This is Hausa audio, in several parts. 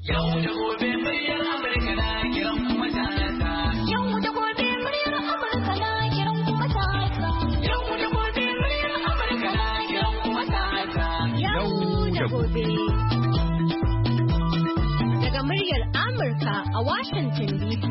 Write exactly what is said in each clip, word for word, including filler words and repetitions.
Yau da gobe muryar Amurka na kiran kuma talata. Yau da gobe muryar Amurka na kiran kuma talata. Yau da gobe muryar Amurka na kiran kuma talata. Yau da gobe. Daga muryar Amurka a Washington D C.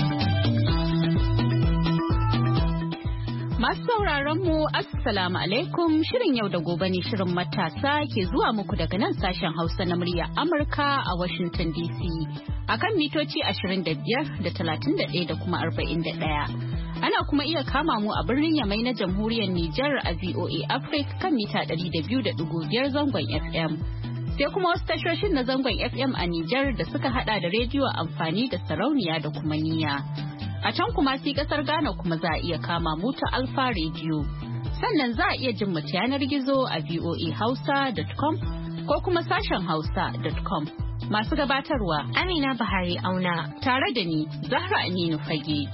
Masu sauraron mu Assalamu alaikum, shirin yau da gobe ne shirin matasa ke zuwa muku daga nan sashen Hausa na murya Amurka a Washington D C akan mitoci ashirin da biyar da talatin da ɗaya da kuma arba'in da ɗaya. Ana kuma iya kama mu a birnin Yamai na Jamhuriyar Nijar a V O A Africa kan mita ɗari da biyu da ɗigo biyar zangon F M. Sai kuma wasu tashoshin na zangon F M a Nijar da suka hada da rediyo amfani da sarauniya da kuma niyya. A can kuma sai kasar Ghana kuma za a iya kama mu ta Alfa Radio. Sannan za a iya jin mu ta yanar gizo a v o a hausa dot com ko kuma sashen hausa dot com. Masu gabatarwa Amina Buhari Auna tare da ni Zahra Aminu Fage.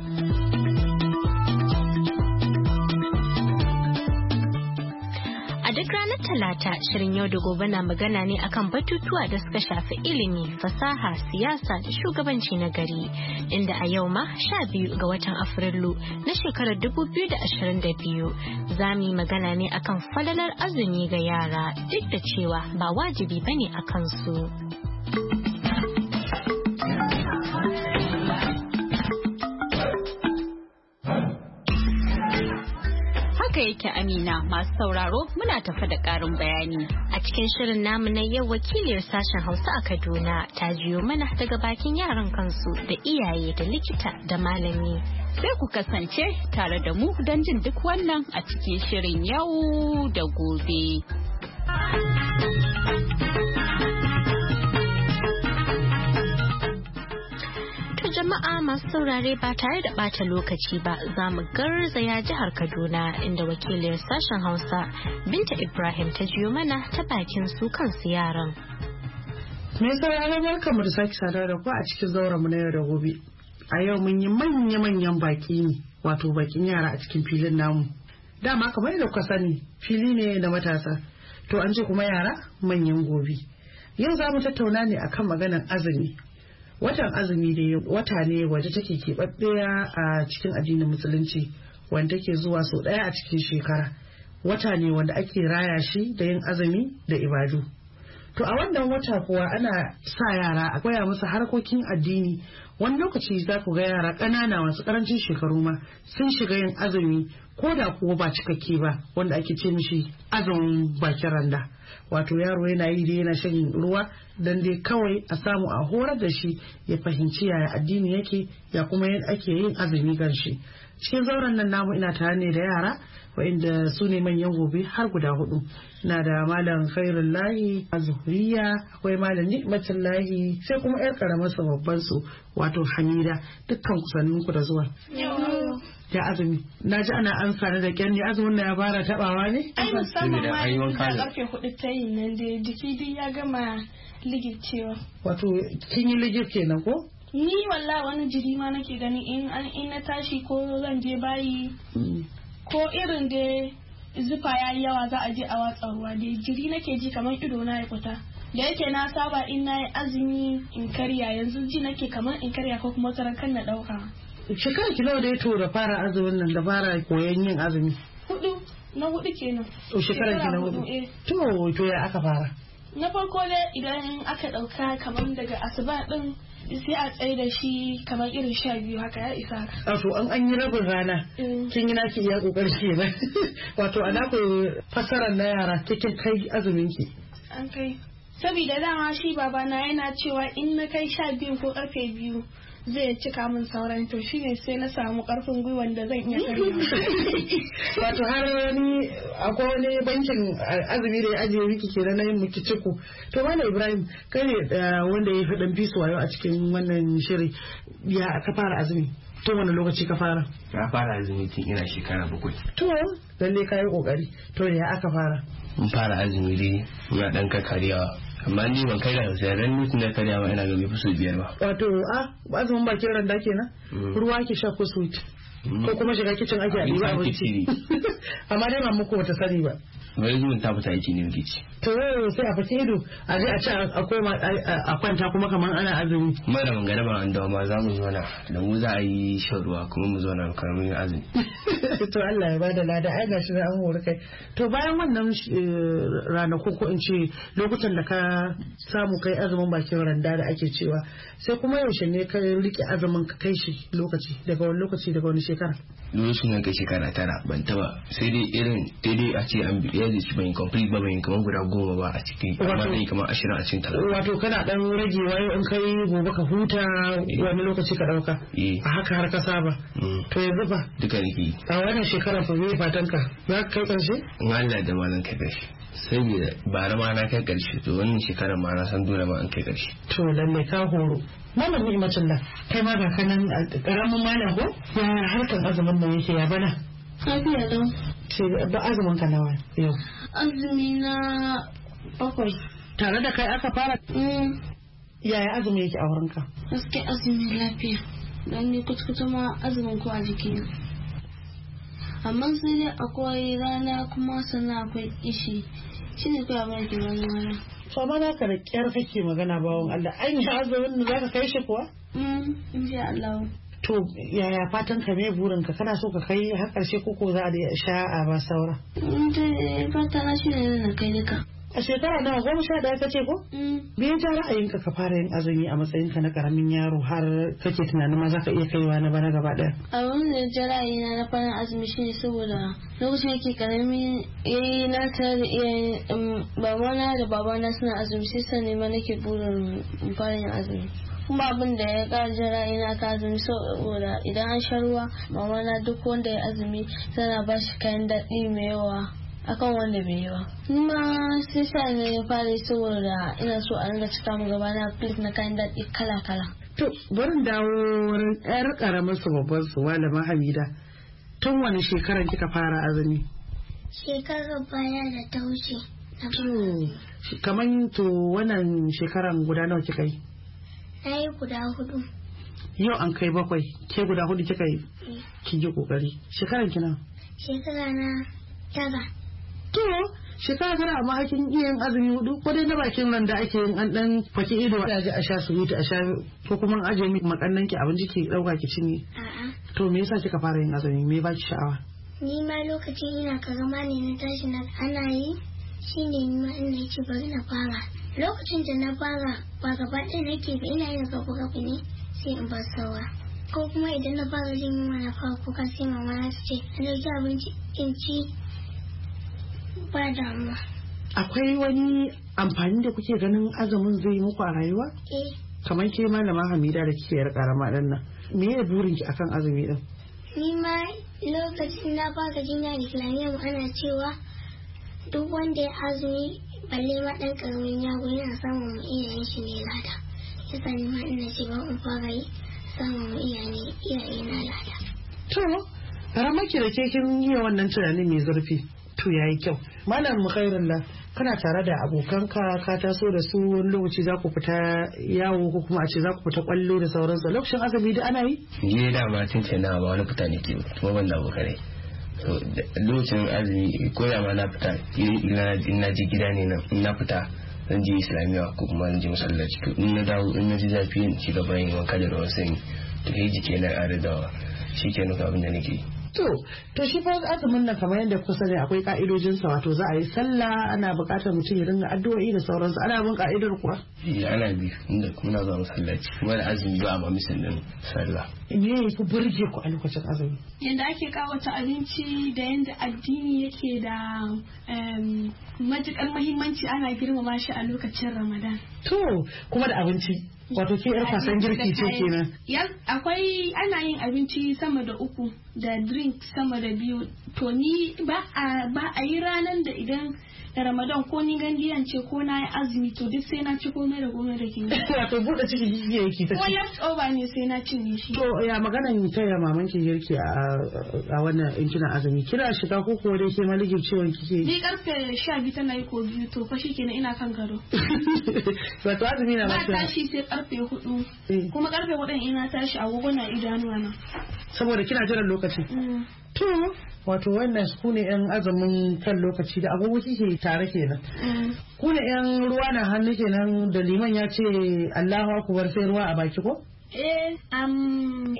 A duk ranar Talata, shirin yau da gobe na magana ne akan batutuwa da suka shafi ilimi, fasaha, siyasa da shugabanci na gari. Inda a yau ma sha biyu ga watan Afrilu na shekarar dubu biyu da ashirin da biyu za mu yi magana ne akan falalar azumi ga yara duk da cewa ba wajibi bane a kansu. Haka yake Amina, masu sauraro muna tafa da ƙarin bayani. A cikin shirin namu na yau wakiliyar sashen Hausa a Kaduna ta jiyo mana daga bakin yaran kansu da iyaye da likita da malami. Sai ku kasance tare da mu don jin duk wannan a cikin shirin yau da gobe. Jama'a masu saurare ba tare da bata lokaci ba za mu garzaya jihar Kaduna inda wakiliyar sashen Hausa Binta Ibrahim ta jiyo mana ta bakin su kansu yaran. Mai saurare barkamu da sake sadar da ku a cikin zauren mu na yau da gobe. A yau mun yi manya-manyan baki ne, wato bakin yara a cikin filin namu. Dama kamar yadda kuka sani fili ne na matasa, to an ce kuma yara manyan gobe. Yau za mu tattauna ne akan maganar azumi. Watan azumi da wata ne waje take keɓaɓɓiya a cikin addinin musulunci wanda take zuwa sau ɗaya a cikin shekara. Wata ne wanda ake raya shi da yin azumi da ibadu. To a wannan wata kuwa ana sa yara a koya musu harkokin addini. Wani lokaci za ku ga yara ƙanana masu ƙarancin shekaru ma sun shiga yin azumi ko da kuwa ba cikakke ba wanda ake ce mishi azumin bakin randa. Wato yaro yana yi da yana shan ruwa don dai kawai a samu a horar da shi ya fahimci yaya addini yake ya kuma ake yin azumi gan shi. Cikin zauren nan namu ina tare ne da yara wa'inda su ne manyan gobe har guda hudu. Na da malam Khairullahi Azhuriya, akwai malam Ni'matullahi, sai kuma yar karamar su babban su wato Hamida. Dukkan kusannin ku da zuwa. Ya azumi. Na ji ana amfani da kyan ne azumin da ya fara tabawa ne? Ai musamman ma yanzu da karfe hudu ta yi nan da jiki duk ya gama ligicewa. Wato kin yi ligit kenan ko? Ni wallahi wani jiri ma nake gani in in na tashi ko zan je bayi ko irin da zufa ya yi yawa za a je a watsa ruwa da jiri nake ji kamar ido na ya fita. Da yake na saba in na yi azumi in karya yanzu ji nake kamar in karya ko kuma wata kan na dauka. Shekara ki nawa da ya to da fara azumin nan da fara koyon yin azumi? Hudu, na hudu kenan. To shekara ki na hudu. To to ya aka fara? Na farko dai idan aka dauka kamar daga asuba din sai a tsaye da shi kamar irin sha biyu haka ya isa haka. Wato an an yi rabin rana. Kin yi naki iya kokari kenan. Wato ana ku fasarar na yara cikin kai azumin ki. An kai. Saboda dama shi babana yana cewa in na kai sha biyu ko karfe biyu zai cika min sauran to shine sai na samu karfin gwiwan da zan iya karya. Wato har wani akwai wani bankin azumi da ya ajiye miki kenan na yin miki ciko. To Malam Ibrahim kai ne wanda ya fi dan bisu wayo a cikin wannan shiri, ya ka fara azumi? To wani lokaci ka fara? Na fara azumi tun ina shekara bakwai. To lalle ka yi kokari. To ya aka fara? Mun fara azumi dai muna dan kakariyawa. Amma ni ban kai da sai ran mutum da karya ma ina ga bai fi biyar ba. Wato a azumin bakin randa kenan? Ruwa ke sha ko sweet? Ko kuma shiga kicin ake a ɗiba abinci? Amma dai ba muku wata sani ba. wani zuwan ta fita aiki ne muke ci. To sai a fita ido a je a ci a koma a kwanta kuma kamar ana azumi. Kuma da mangana ba an dawo ma za mu zauna da mu za a yi shan ruwa kuma mu zauna kamar yin azumi. To Allah ya bada lada ai gashi da an hore kai. To bayan wannan ranaku ko in ce lokutan da ka samu kai azumin bakin randa da ake cewa sai kuma yaushe ne ka rike azumin ka kai shi lokaci daga wani lokaci daga wani shekara. Lokacin da kai shekara tara ban taba sai dai irin daidai a ce an biya da shi ban complete ba ban kamar guda goma ba a cikin amma dai kamar ashirin a cikin talatin. Wato kana dan ragewa yau in kai gobe ka huta wani lokaci ka dauka a haka har ka saba. To yanzu ba duka nake a wannan shekara fa zai fatan ka za ka kai karshe? In Allah da malan kai karshe saboda bara ma na kai karshe to wannan shekarar ma na san dole ma an kai karshe. To lalle ka horo Malam Ni'imacin Allah kai ma ga kanan karamin malam ko ya harkar azumin nan yake ya bana. Lafiya lau. Ce ba azumin ka nawa yau? Azumi na bakwai. Tare da kai aka fara? Yaya azumi yake a wurinka? Gaske azumi lafiya. Dan ni kuskure ma azumin ko a jikina. Amma sai dai akwai rana kuma sannan akwai ishi. Shi ne kawai mai kimanin rana. To amma na ka da kyar kake magana bawon Allah. An yi azumin da zaka kai shi kuwa? Mm, insha Allah. To yaya fatan ka me burin ka kana so ka kai har karshe koko za a sha a ba saura? Mm, dai fata na shi ne na kai duka. A shekara nawa goma sha ɗaya kace ko? Me ya ja ra'ayinka ka fara yin azumi a matsayin ka na karamin yaro har kake tunanin ma za ka iya kaiwa na bana gaba ɗaya? Abin da ya ja ra'ayina na fara azumi shine saboda lokacin yake karami yayi na tare da iyayen babana da babana suna azumi sai sa ne ma nake burin fara yin azumi. Kuma abin da ya ƙara ra'ayina ka azumi saboda idan an sha ruwa mamana duk wanda ya azumi tana ba shi kayan daɗi mai yawa akan wanda bai yi ba. Ni ma sai sa ne ya fara saboda ina so a ringa cika mu gaba na plate na kayan daɗi kala kala. To barin dawo wurin ƴar ƙaramar su babban su Malama Hamida. Tun wani shekaran kika fara azumi? Shekarar baya da ta wuce. To kaman to wannan shekaran guda nawa kika yi? Na yi guda hudu. Yau an kai bakwai, ke guda hudu kika yi? Kin yi kokari. Shekaran kina? Shekara na tara. To shekara tara amma kin iya yin azumi hudu ko dai na bakin nan da ake yin an dan faki ido a ji a sha surutu a sha ko kuma an aje miki makannan ki abinci ki dauka ki cinye. A'a. To me yasa kika fara yin azumi me ba ki sha'awa? Ni ma lokacin ina karama ne na tashi na ana yi shine ni ma ina ci bari na fara. Lokacin da na fara ba gaba ɗaya nake ba ina yin gaba gaba ne sai in bar saura. Ko kuma idan na fara jin yunwa na fara kuka sai mama na ta ce na ji abinci in ci ba damuwa. Akwai wani amfani da kuke ganin azumin zai yi muku a rayuwa? Eh. Kamar ke Malama Hamida da kike yar karama din nan. Me ya burin ki akan azumi din? Ni ma lokacin na fara jinya Islamiyya mu ana cewa duk wanda ya azumi balle ma dan karamin yaro yana samun mu iyayen shi ne lada. Yasa ni ma ina ce ba in fara yi samun mu iyaye iyaye na lada. To karama ki da ke kin yi wannan tunanin mai zurfi. To yayi kyau. Malam Mukhairullah kana tare da abokanka ka taso da su wani lokaci za ku fita yawo ko kuma a ce za ku fita kwallo da sauransu lokacin azumi da ana yi? Ni da ma tun na ba wani fita ne ke kuma ban da abokanai. To lokacin azumi ko da ma na fita in na je gida ne nan in na fita zan je Islamiyya ko kuma zan je masallaci to in na dawo in na ji zafi in ci gaba yin wanka da ruwan sanyi to kai jiki na ƙara dawa shikenan abin da nake yi. To, to shi fa azumin nan kamar yadda kuka sani akwai ka'idojin sa wato za a yi sallah ana buƙatar mutum ya dinga addu'o'i da sauransu ana bin ka'idar kuwa? Eh ana bi inda muna zuwa masallaci kuma da azumi ba amma misalin din sallah. Me ya fi burge ku a lokacin azumi? Yanda ake kawata abinci da yanda addini yake da matukar muhimmanci ana girmama shi a lokacin Ramadan. To, kuma da abinci. Wato ke yar kwasan girki ce kenan. Yan akwai ana yin abinci sama da uku da drink sama da biyu. To ni ba a ba a yi ranar da idan da Ramadan ko ni gandiyan ce ko na yi azumi to duk sai na ci komai da komai da kin. Wato bude ciki kike yake ta ci. Ko left over ne sai na cinye shi. To ya maganan ta ya maman ki girki a a wannan in kina azumi kina shiga ko ko dai ke maligin ciwon kike? Ni karfe sha biyu tana yi ko biyu to fa shikenan ina kan gado. Wato azumi na ba tashi sai karfe hudu kuma karfe hudun ina tashi agogo na idanuwa na saboda kina jiran lokaci. to wato wannan ku ne yan azumin kan lokaci da agogo kike tare kenan ku ne yan ruwa na hannu kenan da liman ya ce Allahu akbar sai ruwa a baki ko eh am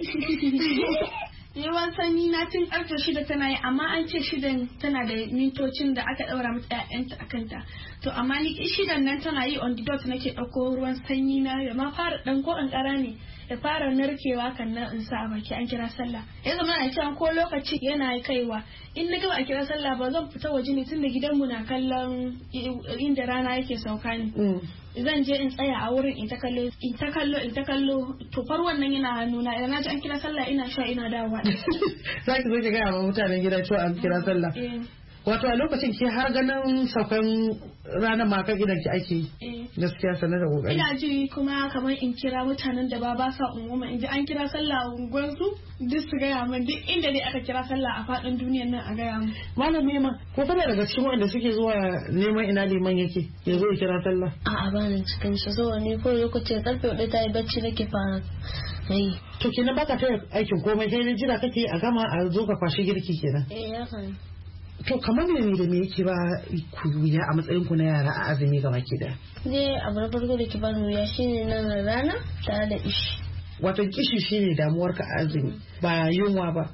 yawan sanyi na tun karfe shida tana yi amma an ce shidan tana da mintocin da aka daura mata ƴaƴanta a kanta to amma ni shidan nan tana yi on the dot nake ɗauko ruwan sanyi na ya ma fara ɗan ko ƙanƙara ne ya fara narkewa kan nan in sa a baki an kira sallah ya zama na cewa ko lokaci yana kaiwa in na gaba a kira sallah ba zan fita waje ne tun da gidanmu na kallon inda rana yake sauka ne zan je in tsaya a wurin in ta kallo in ta kallo in ta kallo to far wannan yana hannuna idan na ji an kira sallah ina sha ina dawowa za ki zo ki gaya wa mutanen gida cewa an kira sallah wato a lokacin ki har ganin saukan ranar maka gidan ki ake gaskiya sanar da kokari ina ji kuma kamar in kira mutanen da ba ba sa umuma in ji an kira sallah a unguwar su duk su gaya min duk inda dai aka kira sallah a fadin duniyar nan a gaya min malami ma ko kana daga cikin wanda suke zuwa neman ina liman yake ya zo ya kira sallah a'a ba ni cikin shi so ne ko lokacin karfe hudu ta yi bacci nake fara yi to kenan baka ta aikin komai sai jira kake a gama a zo ka kwashi girki kenan eh ya kan to kamar ne da me yake ba ku wuya a matsayin ku na yara a azumi ga baki da ne abu na farko da ke bani wuya shine nan rana tare da ishi wato kishi shine damuwar ka a azumi ba yunwa ba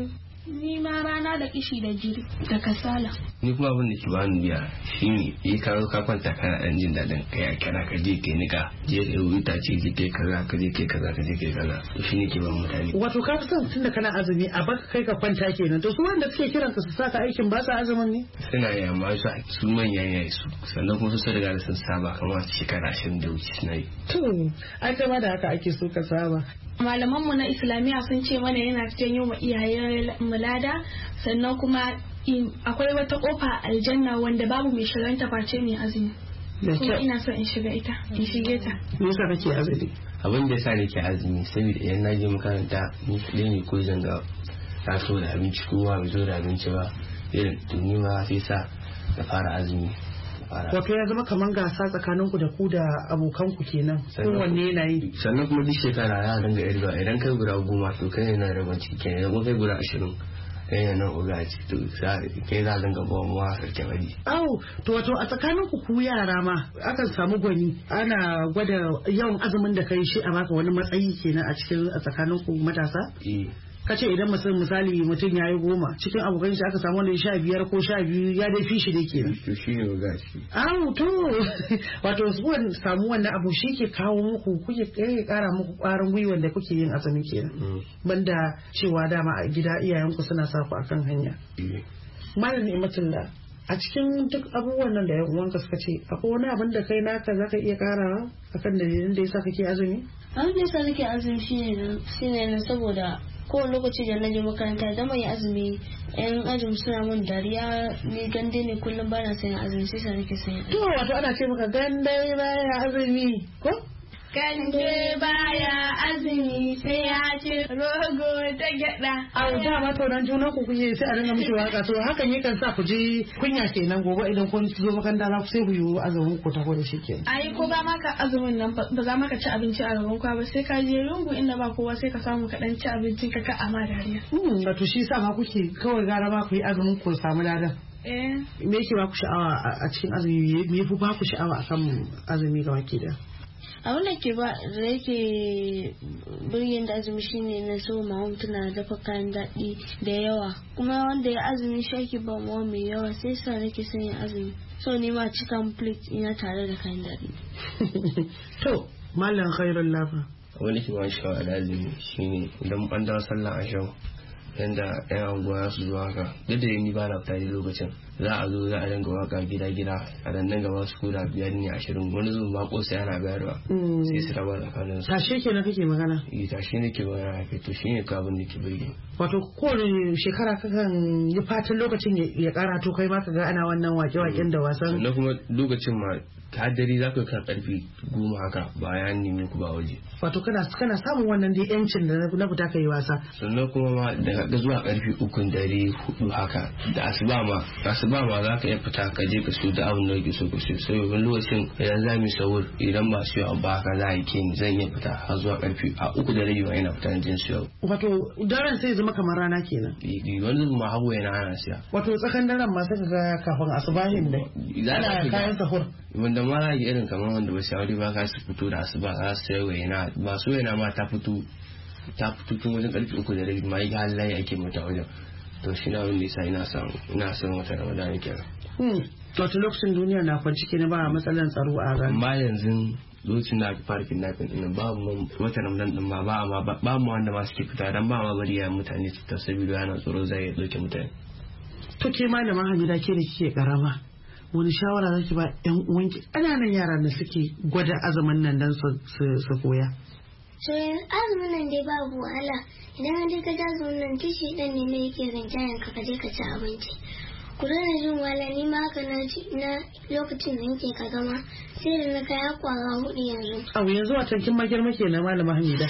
ni ma rana da kishi da jiri da kasala ni kuma abin da ke bani biya shine yi ka ka kwanta kana dan jin dadin kai a kira ka je kai nika je ka wuta ce je kai kaza ka je kai kaza ka je kai kaza to shine ke ban mutane wato ka fi son tunda kana azumi a baka kai ka kwanta kenan to su wanda suke kiran ka su saka aikin ba su azumin ne suna yi amma su su manyan yayi su sannan kuma su sun riga da sun saba kamar shekara ashirin da wuce suna yi to ai kama da haka ake so ka saba malamanmu na islamiyya sun ce mana yana janyo wa iyaye mulada sannan kuma akwai wata kofa aljanna wanda babu mai shiganta face mai azumi kuma ina son in shiga ita in shige ta me yasa kake azumi abin da yasa nake azumi saboda idan na je makaranta ni kadai ne ko zanga ta so da abinci kowa bai zo da abinci ba irin tuni ma sai sa da fara azumi wato ya zama kamar gasa tsakaninku da ku da abokanku kenan kowanne yana yi sannan kuma duk shekara ya dinga irga idan kai guda goma to kai ne na rabon ciki kenan idan kai guda ashirin kai ne nan uga ci to kai za dinga bawa mawa sarki bari au to wato a tsakaninku ku yara ma akan samu gwani ana gwada yawan azumin da kai shi a baka wani matsayi kenan a cikin a tsakaninku matasa eh kace idan mutum misali mutum ya yi goma cikin abokan shi aka samu wanda sha biyar ko sha biyu ya dai fi shi dai kenan to shi ne ga shi an to wato su samu wannan abu shi ke kawo muku kuke kara muku kwarin gwiwa da kuke yin azumi kenan banda cewa dama a gida iyayenku suna sa ku akan hanya malam Ni'matullah a cikin duk abubuwan nan da yan uwanka suka ce akwai wani abin da kai naka zaka iya karawa akan dalilin da yasa kake azumi abin da yasa nake azumi shine shine saboda kowane lokaci da na je makaranta da mai azumi yan azumi suna mun dariya ni gande ne kullum bana sayan azumi sai sa nake sayan to wato ana ce maka gande baya azumi ko Gande baya azumi sai ya ci rogo da gyada. Au da ma to nan junan ku kuke sai a dinga miki waka to hakan yakan sa ku ji kunya kenan gobe idan kun zo makaranta za ku sai ku yi azumin ku ta gode shikenan. Ai ko ba maka azumin nan ba za maka ci abinci a gaban kwa ba sai ka je lungu inda ba kowa sai ka samu ka dan ci abincin ka ka ama dariya. Hmm wato shi sa ma kuke kawai gara ma ku yi azumin ku samu ladan. Eh me yake ba ku sha'awa a cikin azumi me yafi ba ku sha'awa akan azumi ga baki da? abin da ke ba da yake birgin da azumi shine na so ma tana dafa kayan daɗi da yawa kuma wanda ya azumi shi ake ba mawa mai yawa sai sa nake son yin azumi so ne ma cika plate ina tare da kayan daɗi. To mallam khairul lafa wani ke ba shi da azumi shine idan an dawo sallah a shan yanda yan anguwa su zuwa haka duk da ni ba na fita lokacin za a zo za a dinga waka gida gida a dan dinga ba su koda biyar ne ashirin wani zuwa ma ko sai ana bayarwa sai su raba tsakanin su tashe kenan kake magana eh tashe ne ke magana kai to shine ka abin da ke burge wato kowane shekara kakan yi fatan lokacin ya kara to kai ma ka ga ana wannan wake waken da wasan sannan kuma lokacin ma haddari za ka kan karfi goma haka bayan nemi ku ba waje wato kana kana samun wannan dai yancin da na fita kai wasa sannan kuma ma daga zuwa karfi ukun dare hudu haka da asuba ma asuba asuba ma za ka iya fita ka je ka siyo da abin da kake so ka siyo sai wani lokacin idan za mu sahur idan ba siyo abu haka za a yi ni zan iya fita har zuwa karfe a uku da rabi ma ina fita jin siyo. Wato daren sai zama kamar rana kenan. Wani ma hagu yana hana siya. Wato tsakan daren ma sai ka ga kafin asubahin ne. Ana kayan sahur. Wanda ma za ki irin kamar wanda ba sai ba ka su fito da asuba za su sayo waina ba su waina ma ta fito ta fito tun wajen karfe uku da rabi ma yi halaye ake mata wajen. To shi na wanda yasa ina son ina son wata Ramadan kenan. Hmm. Wato lokacin duniya na kwanci kenan ba matsalan tsaro a ran. Amma yanzu lokacin da aka fara kidnapping din ba mu wata Ramadan din ma ba ma ba mu wanda ma suke fita dan ba ma bari ya mutane su ta saboda yana tsoro zai dauke mutane. To ke malama Hamida ke da kike karama wani shawara zaki ba yan uwanki ƙananan yaran da suke gwada azumin nan dan su koya? So azumin nan dai babu wahala idan an je ka ji azumin nan kishi dan ne ne yake rinjayen ka kaje ka ci abinci. Ku daina jin wahala ni ma haka na lokacin da nake ka gama sai da na kai kwara hudu yanzu. Abu yanzu a kin ma girma kenan malama Hamida.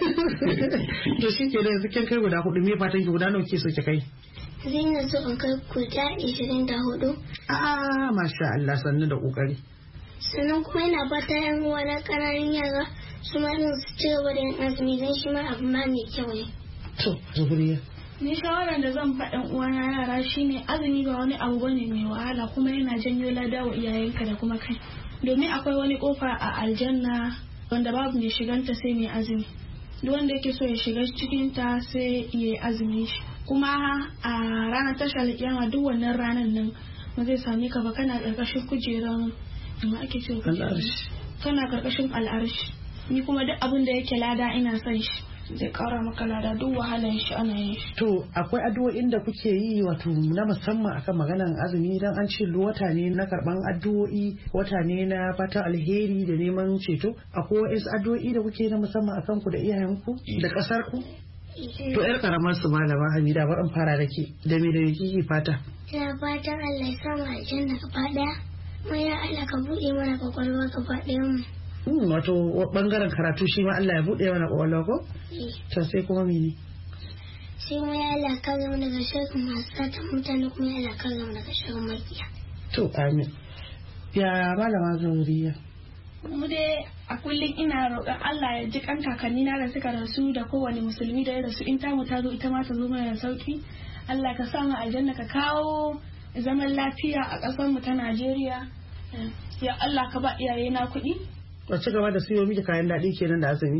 To shi ke da yanzu kin kai guda hudu me fatan ki guda nawa ke so ki kai? Zai na so in kai guda ishirin da hudu. Ah masha Allah sannu da kokari. Sannan kuma yana fata yan uwa na ƙananan yara su ma din su ci gaba da yin azumi don shi ma abu ma mai kyau ne. To Zuhuriya. Ni shawaran da zan faɗin uwana yara shine azumi ba wani abu bane mai wahala kuma yana janyo lada wa iyayenka da kuma kai. Domin akwai wani kofa a aljanna wanda babu mai shiganta sai mai azumi. Duk wanda yake so ya shiga cikin ta sai ya azumi shi. Kuma a ranar tashar kiyama duk wannan ranar nan ba zai same ka ba kana karkashin kujeran amma ake cewa kana karkashin al'arshi. Ni kuma duk abin da yake lada ina son shi. Zai kara maka lada duk wahalar shi ana yin shi. To akwai addu'o'in da kuke yi wato na musamman akan maganan azumi dan an ce wata ne na karban addu'o'i wata ne na fatan alheri da neman ceto akwai wasu addu'o'i da kuke na musamman akan ku da iyayenku da kasar ku? To yar karamar su malama Hamida bar in fara da ke da me da me kike fata? Ina fatan Allah ya samu aljanna gaba daya. Mai ya Allah ka buɗe mana kwakwalwa gaba ɗayan mu. Wato bangaren karatu shi ma Allah ya buɗe mana kwakwalwa ko? To sai kuma mene? Sai mu ya Allah ka zama daga shirin masu satan mutane kuma ya Allah ka zama daga shirin makiya. To amin. Ya malama Zauriya. Mu dai a kullum ina roƙon Allah ya ji kan kakanni na da suka rasu da kowane musulmi da ya rasu in tamu ta zo ita ma ta zo mana da sauki. Allah ka sa mu aljanna ka kawo zaman lafiya a ƙasar mu ta Najeriya. Ya Allah ka ba iyaye na kuɗi. Wace gaba da siyo miki kayan daɗi kenan da azumi.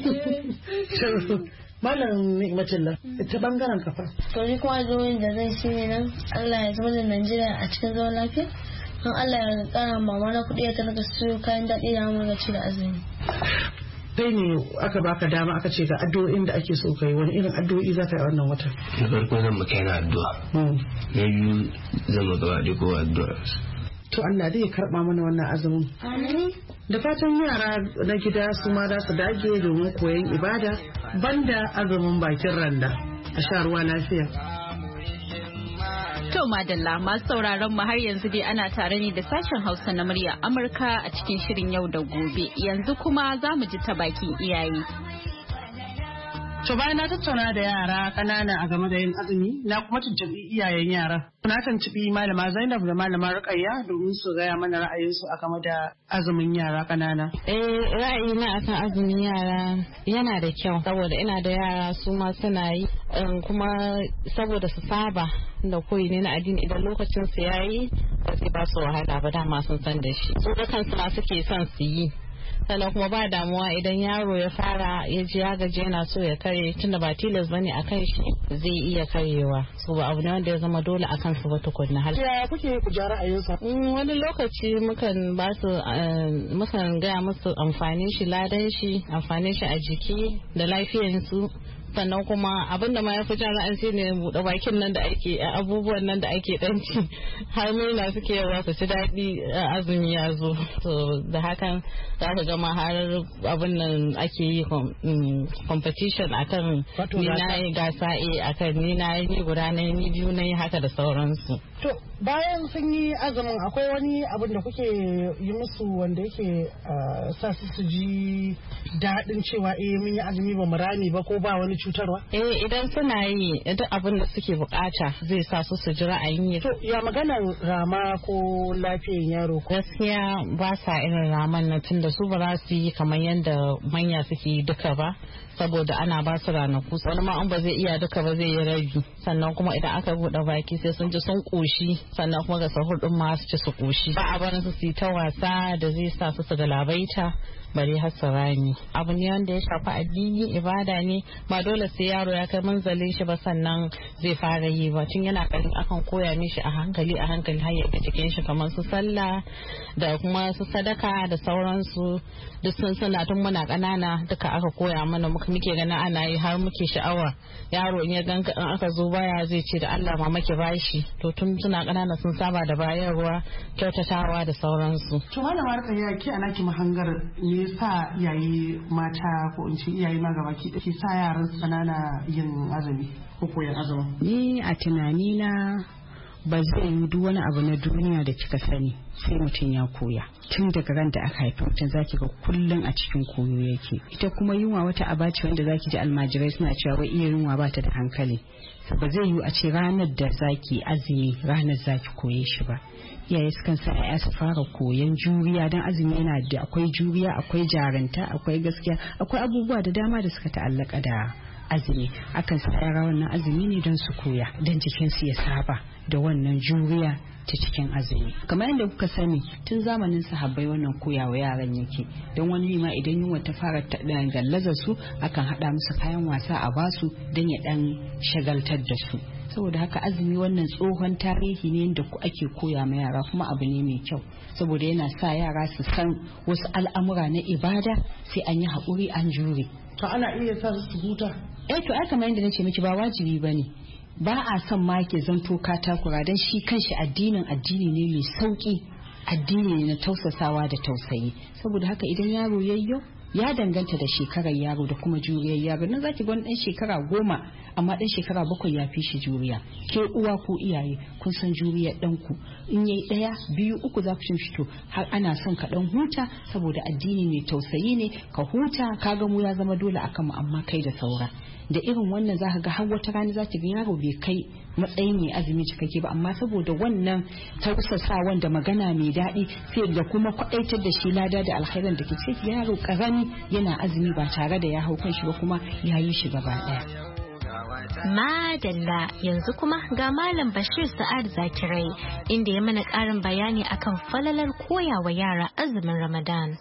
Malam Ni'matin nan ta bangaren kafa. To ni kuma addu'o'in da zan shi ne nan Allah ya zama da Najeriya a cikin zaman lafiya. Don Allah ya kara mama na kuɗi ya tarka siyo kayan daɗi da mu ci da azumi. Kai ne aka baka dama aka ce ga addu'o'in da ake so kai wani irin addu'o'i za ka yi wannan watan? Na farko zan maka yana addu'a. Na biyu zan maka waɗe ko addu'a. To Allah zai karɓa mana wannan azumin. Amin. Da fatan yara na gida su ma za su dage domin koyon ibada banda azumin bakin randa a sha ruwa lafiya. To madalla masu sauraron mu har yanzu dai ana tare ne da sashen Hausa na murya Amurka a cikin shirin yau da gobe. Yanzu kuma za mu ji ta bakin iyaye. To bayan na tattauna da yara kanana a game da yin azumi na kuma tuntuɓi iyayen yara. Na tuntuɓi malama Zainab da malama Rukayya domin su gaya mana ra'ayinsu a game da azumin yara kanana. Eh ra'ayina akan azumin yara yana da kyau saboda ina da yara su ma suna yi kuma saboda su saba da koyi ne na addini idan lokacin su yayi ba sai ba su wahala ba dama sun san da shi. Su da kansu ma suke son su yi. Sannan kuma ba damuwa idan yaro ya fara ya ji ya gaji yana so ya kare tunda ba tilas bane a kan shi zai iya karewa so ba abu ne wanda ya zama dole a kan su ba tukunna har ya kuke ku ja ra'ayinsa wani lokaci mukan ba su mukan gaya musu amfanin shi ladan shi amfanin shi a jiki da lafiyarsu sannan kuma abin da ma ya fi jan ra'ayin shi ne buɗe bakin nan da ake abubuwan nan da ake ɗanci har murna suke yawa su ci daɗi azumi ya zo to da hakan za ka gama har abin nan ake yi competition akan ni na yi gasa eh akan ni na yi ni guda na ni biyu na yi haka da sauransu. To bayan sun yi azumin akwai wani abin da kuke yi musu wanda yake sa su su ji daɗin cewa eh mun yi azumi ba mu rani ba ko ba wani cutarwa? Eh idan suna yi duk abin da suke bukata zai sa su su ji ra'ayin yi. To ya maganar rama ko lafiyan yaro? Gaskiya ba sa irin raman na tunda su ba za su yi kamar yadda manya suke yi duka ba. Saboda ana ba su ranaku wani ma an ba zai iya duka ba zai yi rabi sannan kuma idan aka buɗe baki sai sun ji sun ƙoshi sannan kuma ga sahur ɗin ma su ci su ƙoshi ba a barin su su yi ta wasa da zai sa su su galabaita bare har su rami abu ne wanda ya shafi addini ibada ne ba dole sai yaro ya kai manzalin shi ba sannan zai fara yi ba tun yana karin akan koya mishi a hankali a hankali har ya ga cikin shi kamar su sallah da kuma su sadaka da sauransu duk sun suna tun muna ƙanana duka aka koya mana muka muke ganin ana yi har muke sha'awa yaro in ya ganka in aka zo baya zai ce da Allah mama ki bashi to tun suna ƙanana sun saba da bayarwa kyautatawa da sauransu. To malama Rukayya ki ana ki mahangar me yasa iyaye mata ko in ce iyaye ma gaba ki ke sa yaran ƙanana yin azumi ko koyan azumi? Ni a tunani na ba zai yi duk wani abu na duniya da kika sani sai mutum ya koya tun daga ran da aka haifi mutum zaki ga kullum a cikin koyo yake ita kuma yunwa wata abaci wanda zaki ji almajirai suna cewa wai iya yunwa ba ta da hankali ba zai yi a ce ranar da zaki azumi ranar zaki koye shi ba iyaye sukan sa ya su fara koyan juriya don azumi yana da akwai juriya akwai jaranta akwai gaskiya akwai abubuwa da dama da suka ta'allaka da azumi akan sa yara wannan azumi ne don su koya don jikinsu ya saba da wannan juriya ta cikin azumi kamar yadda kuka sani tun zamanin sahabbai wannan koyawa yaran yake don wani ma idan yunwa ta fara gallaza su akan hada musu kayan wasa a basu don ya dan shagaltar da su saboda haka azumi wannan tsohon tarihi ne da ake koya ma yara kuma abu ne mai kyau saboda yana sa yara su san wasu al'amura na ibada sai an yi haƙuri an jure. To ana iya sa su huta? Eh to ai kamar yadda nace miki ba wajibi bane. Ba a son ma ke zanto ka takura dan shi kanshi addinin addini ne mai sauki addini ne na tausasawa da tausayi saboda haka idan yaro yayyo ya danganta da shekarar yaro da kuma juriyar yaro nan zaki ga wani dan shekara goma amma dan shekara bakwai ya fi shi juriya ke uwa ko iyaye kun san juriyar ɗanku in yayi ɗaya biyu uku za ku cin fito har ana son ka dan huta saboda addini mai tausayi ne ka huta ka ga mu ya zama dole akan mu amma kai da saura da irin wannan za ka ga har wata rana za ki ga yaro bai kai matsayin mai azumi cikakke ba amma saboda wannan tausasa wanda magana mai daɗi sai da kuma kwaɗaitar da shi lada da alkhairan da ke sai yaro karami yana azumi ba tare da ya hau kanshi ba kuma ya yi shi gaba ɗaya. Madalla yanzu kuma ga Malam Bashir Sa'ad Zakirai inda ya mana ƙarin bayani akan falalar koyawa yara azumin Ramadan.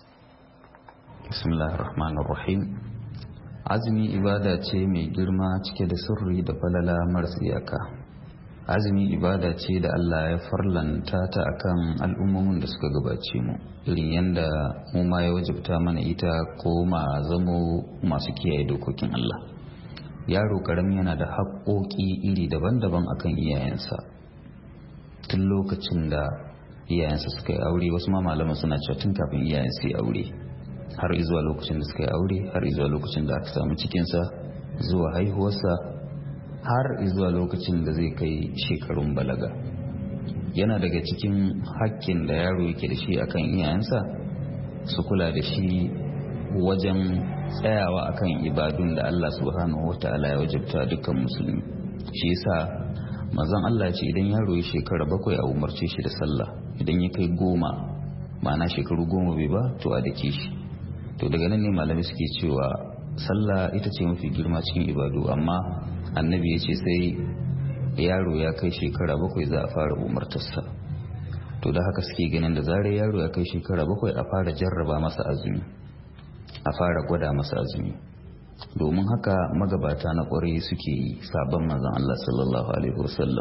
Bismillahirrahmanirrahim. Azumi ibada ce mai girma cike da sirri da falala maras iyaka. Azumi ibada ce da Allah ya farlanta ta akan al'ummomin da suka gabace mu irin yadda mu ma ya wajibta mana ita ko ma zamo masu kiyaye dokokin Allah. Yaro karami yana da haƙoƙi iri daban-daban akan iyayensa tun lokacin da iyayensa suka yi aure wasu ma malaman suna cewa tun kafin iyayen su yi aure har izuwa lokacin da suka yi aure har izuwa lokacin da aka samu cikinsa zuwa haihuwarsa har izuwa lokacin da zai kai shekarun balaga. Yana daga cikin hakkin da yaro yake da shi akan iyayensa su kula da shi wajen tsayawa akan ibadun da Allah subhanahu wataala ya wajabta dukkan musulmi. Shi yasa manzon Allah ce idan yaro ya shekara bakwai a umarce shi da sallah idan ya kai goma ma'ana shekaru goma bai ba to a dake shi. To daga nan ne malamai suke cewa sallah ita ce mafi girma cikin ibadu amma annabi ya ce sai yaro ya kai shekara bakwai za a fara umartarsa. To da haka suke ganin da zarar yaro ya kai shekara bakwai a fara jarraba masa azumi a fara gwada masa azumi domin haka magabata na kwarai suke yi sabon manzon Allah sallallahu alaihi wasallam.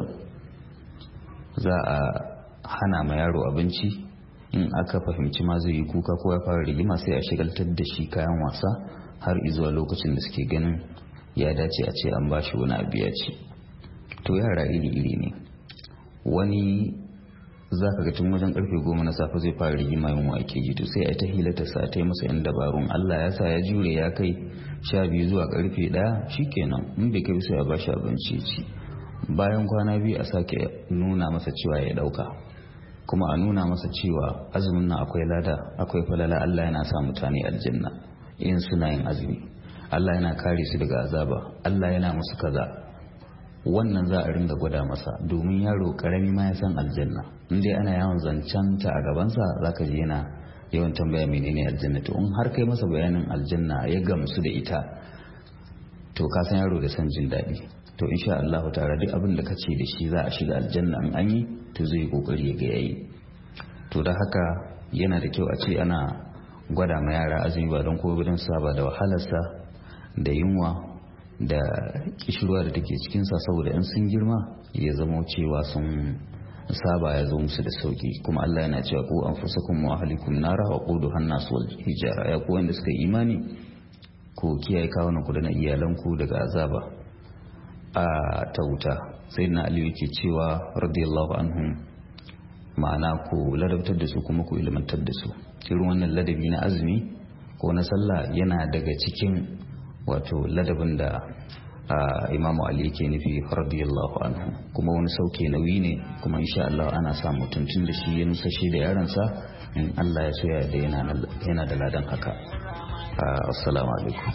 Za a hana ma yaro abinci in aka fahimci ma zai yi kuka ko ya fara rigima sai a shigaltar da shi kayan wasa har izuwa lokacin da suke ganin ya dace a ce an ba shi wani abu ya ci. To yara iri-iri ne, wani za ka ga tun wajen karfe goma na safe zai fara rigima yin wake ji to sai a ta hilata sa ta yi masa yan dabarun Allah ya sa ya jure ya kai sha biyu zuwa karfe ɗaya shikenan in bai kai sai a ba shi abinci ci. Bayan kwana biyu a sake nuna masa cewa ya ɗauka kuma a nuna masa cewa azumin nan akwai lada akwai falala Allah yana sa mutane aljanna in suna yin azumi. Allah yana kare su daga azaba, Allah yana musu kaza. Wannan za a ringa gwada masa domin yaro karami ma ya san aljanna. In dai ana yawan zancen ta a gabansa zaka ji yana yawan tambaya menene aljanna. To in har kai masa bayanin aljanna ya gamsu da ita, to ka san yaro da san jin daɗi. To insha Allah ta'ala duk abin da kace da shi za a shiga aljanna in an yi, to zai kokari ya ga yayi. To da haka yana da kyau a ce ana gwada ma yara azumi ba don kowa don saba da wahalarsa da yunwa da kishirwa da take cikinsa, saboda in sun girma ya zama cewa sun saba ya zo musu da sauki. Kuma Allah yana cewa ku anfusakum wa ahlikum nara wa quduha an-nas wal hijara, ya ku wanda suka imani ku kiyaye kawunan ku da na iyalanku daga azaba a ta wuta. Sayyidina Ali yake cewa radiyallahu anhum, ma'ana ku ladabtar da su kuma ku ilmantar da su. Irin wannan ladabi na azumi ko na sallah yana daga cikin wato ladabin da Imamu Ali yake nufi radiyallahu anhu, kuma wani sauke nauyi ne, kuma insha Allah ana sa mutuntun da shi ya nusa shi da yaransa, in Allah ya so ya da yana da ladan haka. Assalamu alaikum.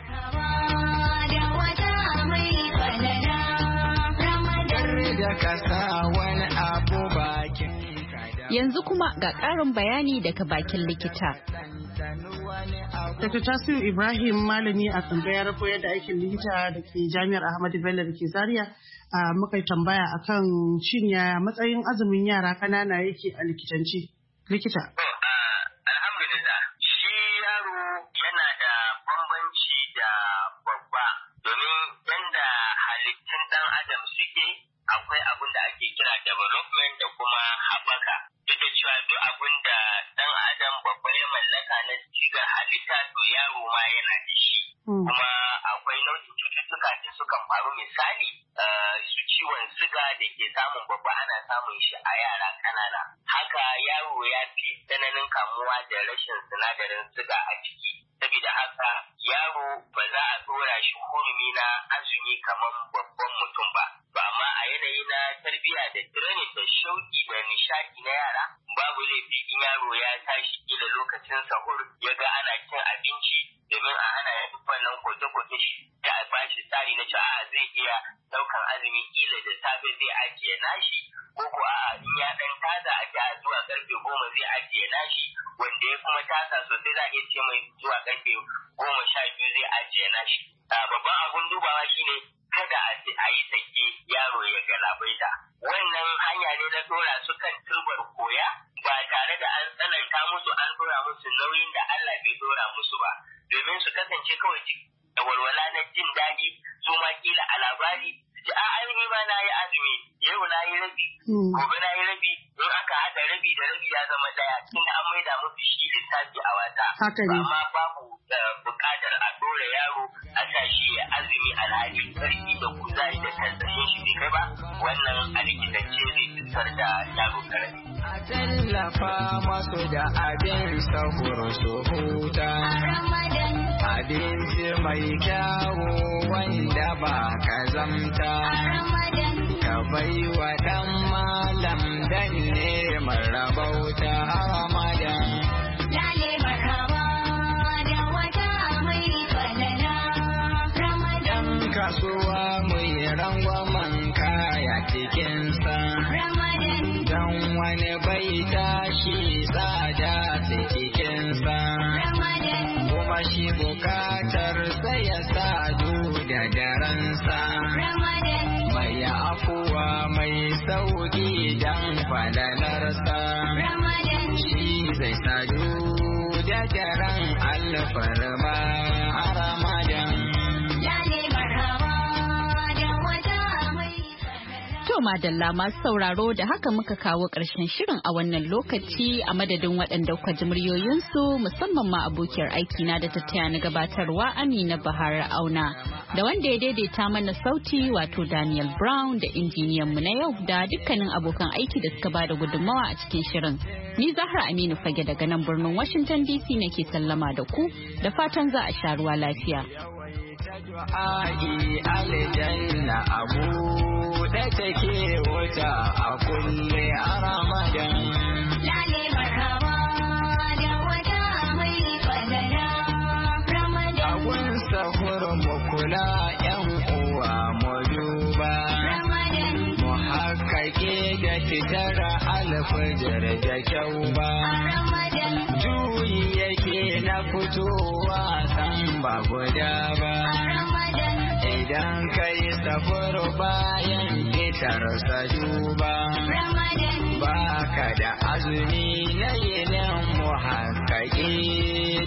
Yanzu kuma ga ƙarin bayani daga bakin likita. Doctor Tasiu Ibrahim, malami a tsangayar koyar da aikin likita da ke Jami'ar Ahmadu Bello da ke Zaria, muka tambaya akan shin ya matsayin azumin yara ƙanana yake a likitanci. Likita. Alhamdulillah, shi yaro yana da bambanci da babba, domin yanda halittun ɗan adam suke akwai abin da ake kira development da kuma haɓaka. Duk da cewa duk abin da ɗan adam babba ya mallaka na cikin halitta, to yaro ma yana da shi. Kuma akwai nau'in cututtuka da sukan faru, misali su ciwon siga da ke samun babba ana samun shi a yara ƙanana. Haka yaro ya fi tsananin kamuwa da rashin sinadarin siga a ciki. Saboda haka yaro ba za a ɗora shi hurumi na azumi kamar babban mutum ba. Ba amma a yanayi na tarbiyya da training da shauki da nishadi na yara, babu laifi in yaro ya tashi kila lokacin sahur ya ga ana cin abinci, domin a hana ya duk wannan koke-koke shi da a bashi tsari na cewa zai iya daukan azumi kila da safe zai ajiye nashi, ko ko a in ya dan taza a jiya zuwa karfe goma zai ajiye nashi, wanda ya kuma tasa sosai za a iya ce mai zuwa karfe goma sha biyu zai ajiye nashi. Babban abun dubawa shine kada a yi sake yaro ya galabaita. Wannan hanya ne na dora su kan turbar koya ba tare da an tsananta musu an dora musu nauyin da Allah bai dora musu ba, domin su kasance kawai da walwala na jin daɗi, su ma kila a labari ji a ainihi ma na yi azumi, yau na yi rabi, gobe na yi rabi, in aka haɗa rabi da rabi ya zama ɗaya, tunda an maida musu shi lissafi a wata. Amma babu buƙatar a dora yaro a sa shi ya azumi alhali ƙarfi da kuzari da tansashin shi bai kai ba, wannan a likitance zai fitar da yaro karami. A tallafa masu da abin sahur su huta, abinci mai kyawu wanda ba kazamta, ka bai wa ɗan malam dan neman rabauta a Ramadan. Kasuwa mai rangwamen kaya cikinsa, don wani bai tashi tsada cikinsa, kuma shi bukatar sai ya sadu da daransa, mai afuwa mai sauki don falalarsa, shi zai sadu da daren alfarma a Ramadan. To madalla masu sauraro, da haka muka kawo ƙarshen shirin a wannan lokaci, a madadin waɗanda kuka ji muryoyinsu, musamman ma abokiyar aikina da ta taya na gabatarwa Amina Bahar Auna, da wanda ya daidaita mana sauti wato Daniel Brown, da injiniyan mu na yau, da dukkanin abokan aiki da suka bada gudunmawa a cikin shirin. Ni Zahra Aminu Fage daga nan birnin Washington D C nake sallama da ku, da fatan za a sha ruwa lafiya. Du'a'i aljanna abu da take wuta a kulle a Ramadan. Lale marhaba da wata mai fadala Ramadan. tara alfajir da kyau ba juyi yake na fitowa san ba guda ba idan kai safar bayan fitar sa duba ba ka da azumi na yinin muhakkaki